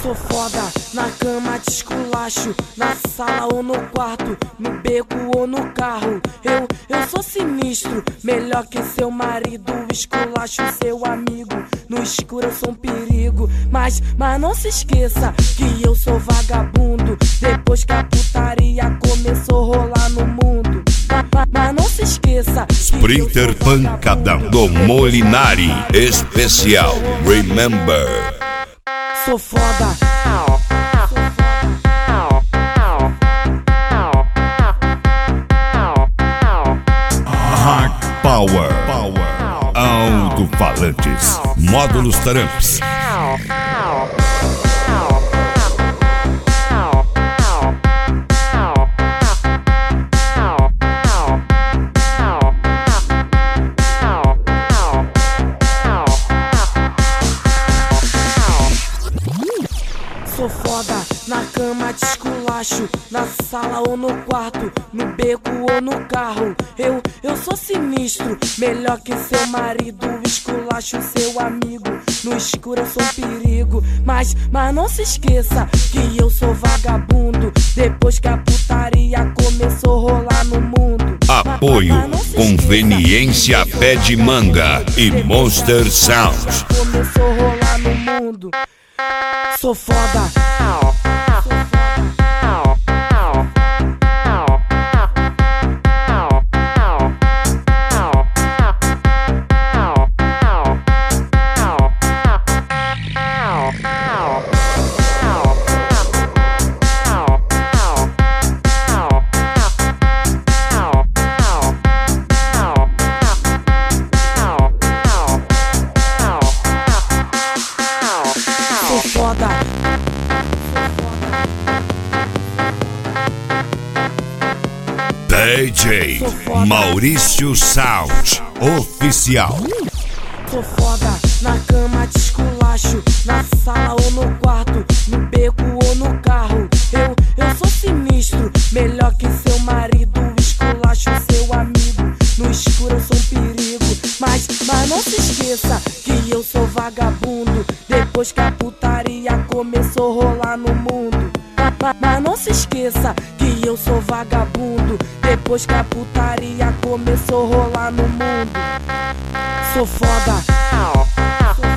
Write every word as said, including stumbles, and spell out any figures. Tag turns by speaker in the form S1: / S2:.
S1: Sou foda, na cama te esculacho, na sala ou no quarto, no beco ou no carro. Eu, eu sou sinistro, melhor que seu marido, esculacho seu amigo. No escuro eu sou um perigo, mas, mas não se esqueça que eu sou vagabundo. Depois que a putaria começou a rolar no mundo. Mas, mas não se esqueça que
S2: Sprinter Pancadão do Molinari especial Remember.
S1: Sou foda.
S2: Hard Power, Power. Alto-falantes, módulos Taramps.
S1: Sou foda, na cama te esculacho, na sala ou no quarto, no beco ou no carro. Eu, eu sou sinistro, melhor que seu marido, esculacho seu amigo. No escuro eu sou um perigo, mas, mas não se esqueça que eu sou vagabundo. Depois que a putaria começou a rolar no mundo.
S2: Apoio, Conveniência Pé de Manga e Monster Sound.
S1: Começou a rolar no mundo. Sou foda. Sou foda.
S2: D J Maurício Sound Oficial.
S1: Sou foda, na cama te esculacho, na sala ou no quarto, no beco ou no carro. Eu, eu sou sinistro, melhor que seu marido, esculacho seu amigo. No escuro eu sou um perigo, mas, mas não se esqueça que eu sou vagabundo. Depois que a putaria começou a rolar no mundo. Mas, mas não se esqueça que eu sou vagabundo. Depois que a putaria começou a rolar no mundo. Sou foda.